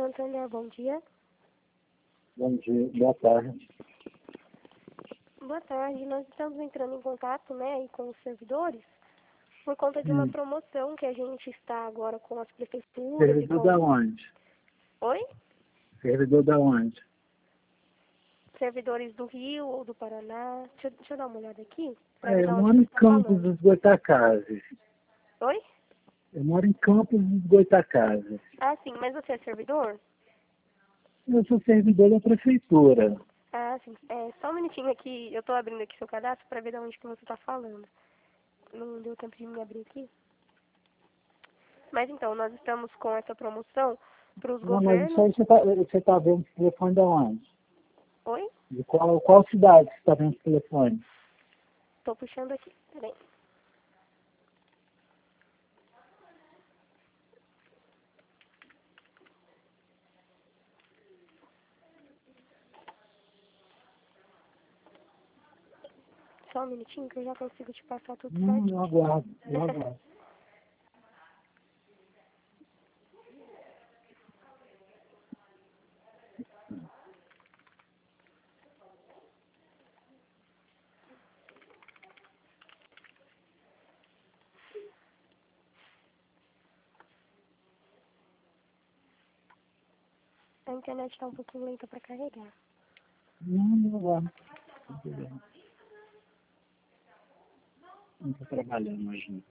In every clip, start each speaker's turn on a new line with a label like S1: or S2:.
S1: Santander, bom dia.
S2: Bom dia, boa tarde.
S1: Boa tarde, nós estamos entrando em contato, né, aí com os servidores, por conta de uma promoção que a gente está agora com as prefeituras e
S2: Servidor
S1: com...
S2: da onde?
S1: Oi?
S2: Servidor da onde?
S1: Servidores do Rio ou do Paraná. Deixa eu dar uma olhada aqui, para
S2: É,
S1: ver de
S2: eu
S1: onde
S2: moro
S1: você
S2: em
S1: está
S2: Campos
S1: falando.
S2: dos Goitacazes.
S1: Oi?
S2: Eu moro em Campos dos Goitacazes.
S1: Ah, sim, mas você é servidor?
S2: Eu sou servidor da prefeitura.
S1: Ah, sim. Só um minutinho aqui, eu estou abrindo aqui seu cadastro para ver de onde que você está falando. Não deu tempo de me abrir aqui. Mas então, nós estamos com essa promoção para os
S2: Não, mas isso
S1: governos...
S2: aí você tá vendo o telefone da onde?
S1: Oi?
S2: De qual cidade você está vendo o telefone?
S1: Estou puxando aqui, peraí. Só um minutinho que eu já consigo te passar tudo
S2: Não, eu
S1: certinho.
S2: aguardo, eu aguardo.
S1: A internet está um pouquinho lenta para carregar.
S2: Não, eu aguardo. Não estou trabalhando hoje, não.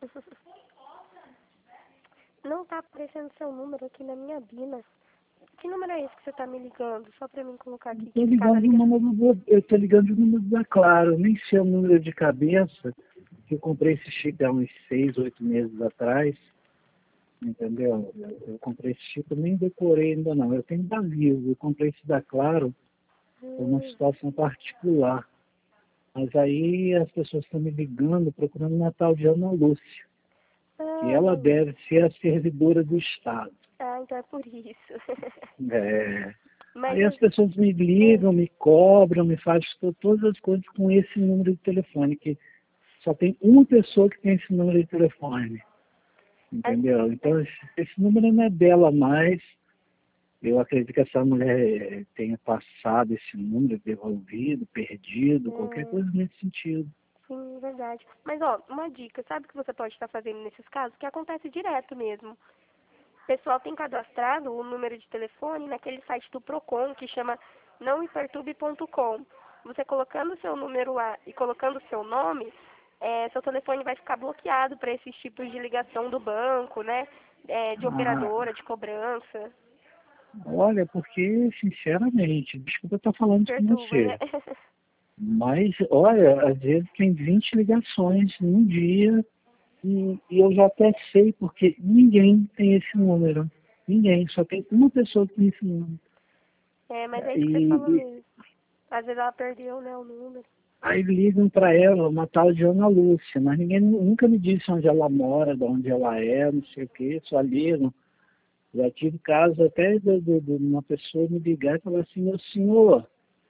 S1: Não tá aparecendo seu número aqui na minha Bina. Que número é esse que você tá me ligando? Só pra mim colocar aqui que cada ligação...
S2: Eu tô ligando de número da Claro, eu nem sei o número de cabeça, que eu comprei esse chip há uns 6, 8 meses atrás, entendeu? Eu comprei esse chip, eu nem decorei ainda não, eu tenho da Vivo, eu comprei esse da Claro por uma situação particular. Mas aí as pessoas estão me ligando, procurando uma tal de Ana Lúcia, que ela
S1: entendi.
S2: deve ser a servidora do Estado.
S1: Ah, então é por isso.
S2: É.
S1: Mas
S2: Aí as pessoas me ligam, me cobram, me fazem todas as coisas com esse número de telefone, que só tem uma pessoa que tem esse número de telefone, entendeu? Então esse número não é dela mais. Eu acredito que essa mulher tenha passado esse número, devolvido, perdido, qualquer coisa nesse sentido.
S1: sim, verdade. Mas, ó, uma dica. Sabe o que você pode estar fazendo nesses casos? Que acontece direto mesmo. O pessoal tem cadastrado o número de telefone naquele site do Procon, que chama nãomeperturbe.com. Você colocando o seu número lá e colocando o seu nome, seu telefone vai ficar bloqueado para esses tipos de ligação do banco, né? De
S2: Ah,
S1: operadora, de cobrança.
S2: olha, porque, sinceramente, desculpa estar falando isso com
S1: Perturba, né?
S2: você, mas, olha, às vezes tem 20 ligações num dia. E eu já até sei, porque ninguém tem esse número. Ninguém, só tem uma pessoa que tem esse número.
S1: Mas é isso que você
S2: E,
S1: falou
S2: e
S1: mesmo. Às vezes ela perdeu, né, o número.
S2: aí ligam para ela, uma tal de Ana Lúcia, mas ninguém nunca me disse onde ela mora, de onde ela é, não sei o quê, só ligam. Já tive caso até de uma pessoa me ligar e falar assim, meu senhor,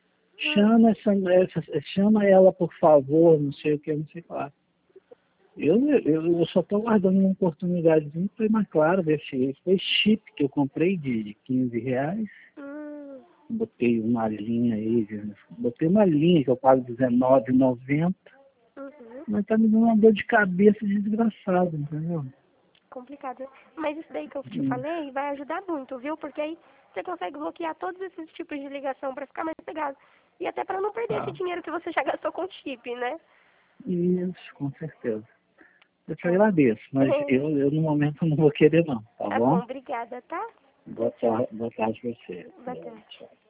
S2: chama ela por favor, não sei o que, não sei o que. Eu só estou guardando uma oportunidade para ir mais claro, ver se esse chip que eu comprei de R$ 15,
S1: Hum,
S2: botei uma linha aí, botei uma linha que eu pago R$19,90,
S1: uhum.
S2: mas tá me dando uma dor de cabeça desgraçada, entendeu?
S1: Complicado, né? Mas isso daí que eu te
S2: Hum.
S1: falei vai ajudar muito, viu? Porque aí você consegue bloquear todos esses tipos de ligação pra ficar mais pegado. E até pra não perder esse
S2: Tá.
S1: dinheiro que você já gastou com chip, né?
S2: Isso, com certeza. Eu te
S1: Tá.
S2: agradeço, mas eu no momento não vou querer não, tá
S1: Tá bom,
S2: bom?
S1: obrigada, tá? Tchau,
S2: Boa
S1: tchau.
S2: tarde, boa tarde pra você.
S1: Boa tarde.
S2: Tchau.